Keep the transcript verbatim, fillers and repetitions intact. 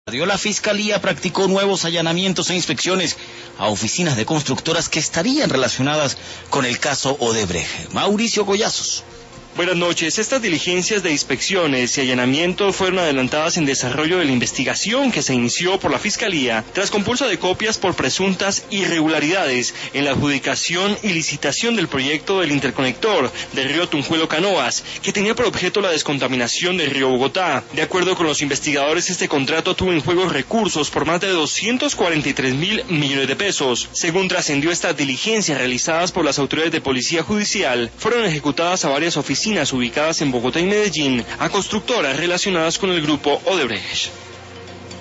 La Fiscalía practicó nuevos allanamientos e inspecciones a oficinas de constructoras que estarían relacionadas con el caso Odebrecht. Mauricio Collazos. Buenas noches. Estas diligencias de inspecciones y allanamientos fueron adelantadas en desarrollo de la investigación que se inició por la Fiscalía tras compulsa de copias por presuntas irregularidades en la adjudicación y licitación del proyecto del interconector del río Tunjuelo-Canoas, que tenía por objeto la descontaminación del río Bogotá. De acuerdo con los investigadores, este contrato tuvo en juego recursos por más de doscientos cuarenta y tres mil millones de pesos. Según trascendió, estas diligencias realizadas por las autoridades de Policía Judicial fueron ejecutadas a varias oficinas ubicadas en Bogotá y Medellín, a constructoras relacionadas con el grupo Odebrecht.